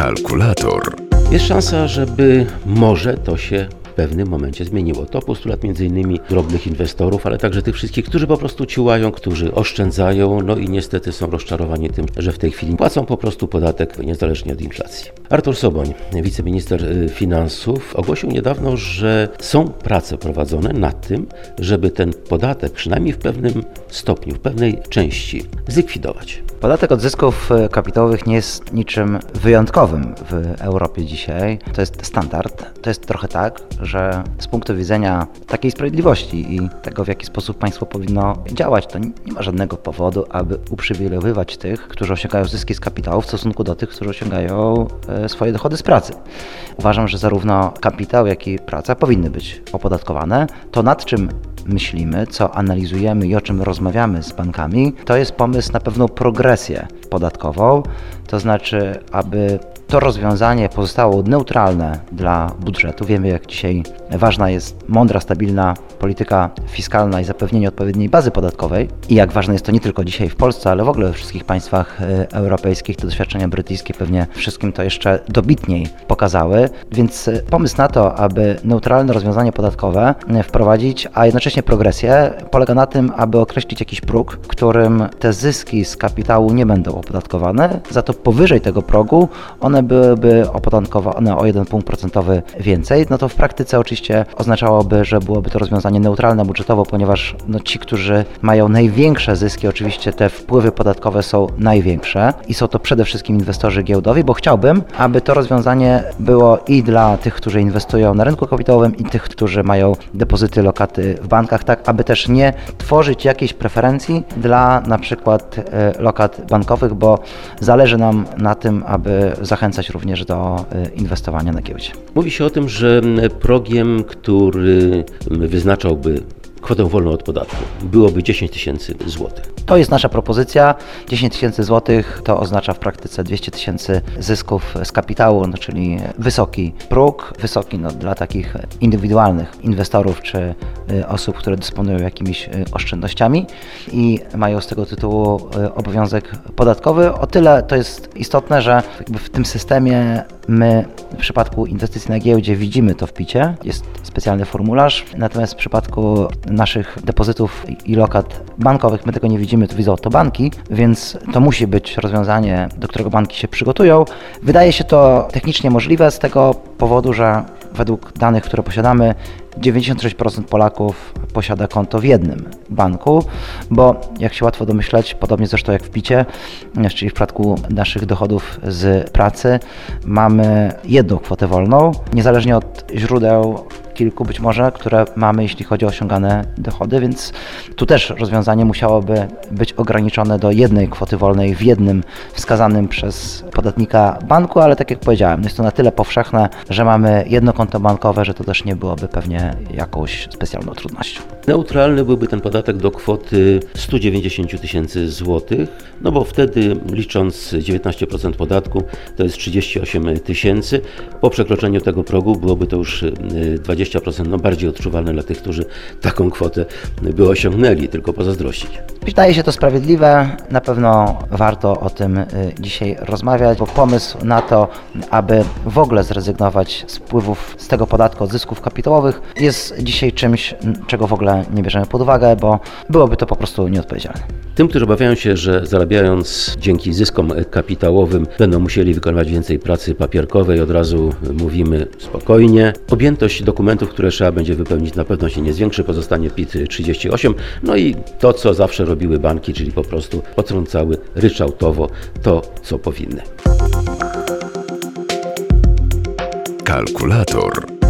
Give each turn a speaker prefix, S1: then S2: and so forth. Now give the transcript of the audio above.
S1: Kalkulator.
S2: Jest szansa, żeby może to się w pewnym momencie zmieniło. To postulat m.in. drobnych inwestorów, ale także tych wszystkich, którzy po prostu ciułają, którzy oszczędzają, no i niestety są rozczarowani tym, że w tej chwili płacą po prostu podatek niezależnie od inflacji. Artur Soboń, wiceminister finansów, ogłosił niedawno, że są prace prowadzone nad tym, żeby ten podatek przynajmniej w pewnym stopniu, w pewnej części zlikwidować.
S3: Podatek od zysków kapitałowych nie jest niczym wyjątkowym w Europie dzisiaj. To jest standard. To jest trochę tak, że z punktu widzenia takiej sprawiedliwości i tego, w jaki sposób państwo powinno działać, to nie ma żadnego powodu, aby uprzywilejowywać tych, którzy osiągają zyski z kapitału w stosunku do tych, którzy osiągają swoje dochody z pracy. Uważam, że zarówno kapitał, jak i praca powinny być opodatkowane. To, nad czym myślimy, co analizujemy i o czym rozmawiamy z bankami, to jest pomysł na pewną progresję podatkową, to znaczy, aby to rozwiązanie pozostało neutralne dla budżetu. Wiemy, jak dzisiaj ważna jest mądra, stabilna polityka fiskalna i zapewnienie odpowiedniej bazy podatkowej i jak ważne jest to nie tylko dzisiaj w Polsce, ale w ogóle we wszystkich państwach europejskich. Te doświadczenia brytyjskie pewnie wszystkim to jeszcze dobitniej pokazały, więc pomysł na to, aby neutralne rozwiązanie podatkowe wprowadzić, a jednocześnie progresję, polega na tym, aby określić jakiś próg, którym te zyski z kapitału nie będą opodatkowane, za to powyżej tego progu one byłyby opodatkowane o 1 punkt procentowy więcej, no to w praktyce oczywiście oznaczałoby, że byłoby to rozwiązanie neutralne budżetowo, ponieważ ci, którzy mają największe zyski, oczywiście te wpływy podatkowe są największe i są to przede wszystkim inwestorzy giełdowi, bo chciałbym, aby to rozwiązanie było i dla tych, którzy inwestują na rynku kapitałowym i tych, którzy mają depozyty, lokaty w bankach, tak aby też nie tworzyć jakiejś preferencji dla na przykład lokat bankowych, bo zależy nam na tym, aby zachęcać również do inwestowania na giełdzie.
S2: Mówi się o tym, że progiem, który wyznaczałby kwotę wolną od podatku, byłoby 10 tysięcy złotych.
S3: To jest nasza propozycja. 10 tysięcy złotych to oznacza w praktyce 200 tysięcy zysków z kapitału, czyli wysoki próg, wysoki dla takich indywidualnych inwestorów czy osób, które dysponują jakimiś oszczędnościami i mają z tego tytułu obowiązek podatkowy. O tyle to jest istotne, że w tym systemie my w przypadku inwestycji na giełdzie widzimy to w PIT-cie, jest specjalny formularz, natomiast w przypadku naszych depozytów i lokat bankowych my tego nie widzimy, to widzą to banki, więc to musi być rozwiązanie, do którego banki się przygotują. Wydaje się to technicznie możliwe z tego powodu, że według danych, które posiadamy, 96% Polaków posiada konto w jednym banku, bo jak się łatwo domyśleć, podobnie zresztą jak w PIT-cie, czyli w przypadku naszych dochodów z pracy, mamy jedną kwotę wolną, niezależnie od źródeł, kilku być może, które mamy, jeśli chodzi o osiągane dochody, więc tu też rozwiązanie musiałoby być ograniczone do jednej kwoty wolnej w jednym wskazanym przez podatnika banku, ale tak jak powiedziałem, jest to na tyle powszechne, że mamy jedno konto bankowe, że to też nie byłoby pewnie jakąś specjalną trudnością.
S2: Neutralny byłby ten podatek do kwoty 190 tysięcy złotych, no bo wtedy licząc 19% podatku to jest 38 tysięcy. Po przekroczeniu tego progu byłoby to już 20%, bardziej odczuwalne dla tych, którzy taką kwotę by osiągnęli, tylko pozazdrościć.
S3: Wydaje się to sprawiedliwe, na pewno warto o tym dzisiaj rozmawiać, bo pomysł na to, aby w ogóle zrezygnować z wpływów z tego podatku od zysków kapitałowych jest dzisiaj czymś, czego w ogóle nie bierzemy pod uwagę, bo byłoby to po prostu nieodpowiedzialne.
S2: Tym, którzy obawiają się, że zarabiając dzięki zyskom kapitałowym będą musieli wykonywać więcej pracy papierkowej, od razu mówimy spokojnie. Objętość dokumentów, które trzeba będzie wypełnić, na pewno się nie zwiększy, pozostanie PIT 38. No i to, co zawsze robiły banki, czyli po prostu potrącały ryczałtowo to, co powinny.
S1: Kalkulator.